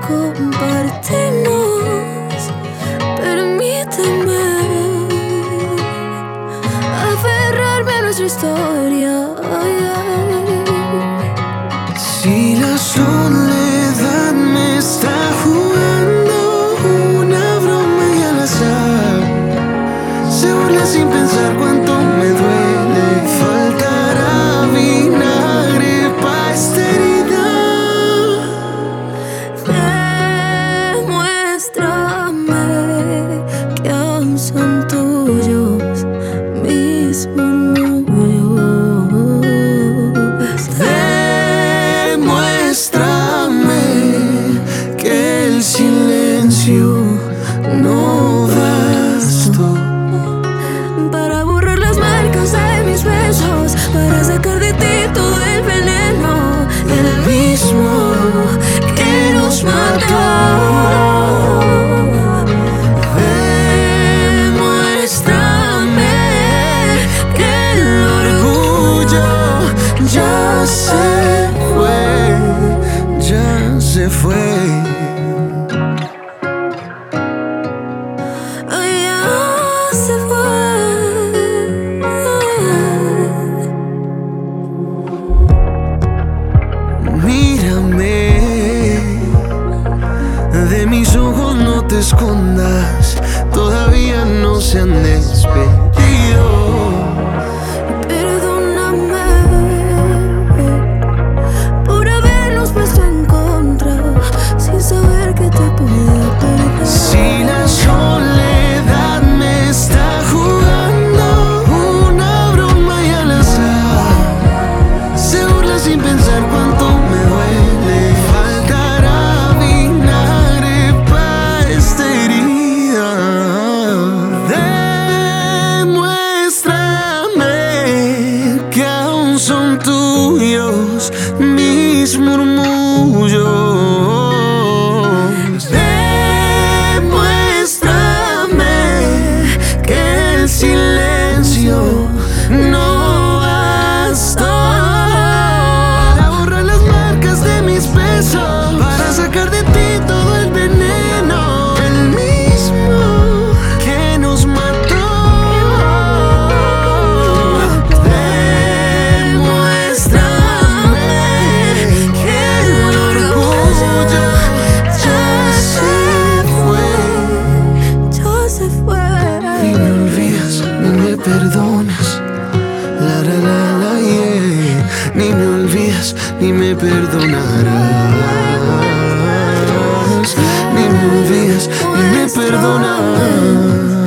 compartimos. Permíteme aferrarme a nuestra historia. Si la soledad me está jugando una broma y al azar, se burla sin pensar cuánto me duele. Faltará vinagre pa' esta herida. Demuéstrame que aún son tuyos mis murmullos. Demuéstrame que el silencio no bastó Para borrar las marcas de mis besos, para sacar de ti todo el veneno, el mismo que nos mató. Demuéstrame que el orgullo ya se fue, ya se fue. ya se fue. Mírame, de mis ojos no te escondas, todavía no se han despedido. Perdóname por habernos puesto en contra sin saber que te podía perder. Si la soledad me está jugando una broma y al azar, se burla sin pensar cuánto me duele. Faltará vinagre pa' esta herida. Demuéstrame que aún son tuyos mis murmullos. Demuéstrame que el silencio no bastó para borrar las marcas de mis besos, para sacar de ti todo el veneno, el mismo que nos mató. Demuéstrame que el orgullo ya se fue. Ya se fue. Ni me olvidas, ni me perdonas. La la la la yeah. Ni me olvidas, ni me perdonarás. Ni me olvidas, ni me perdonas.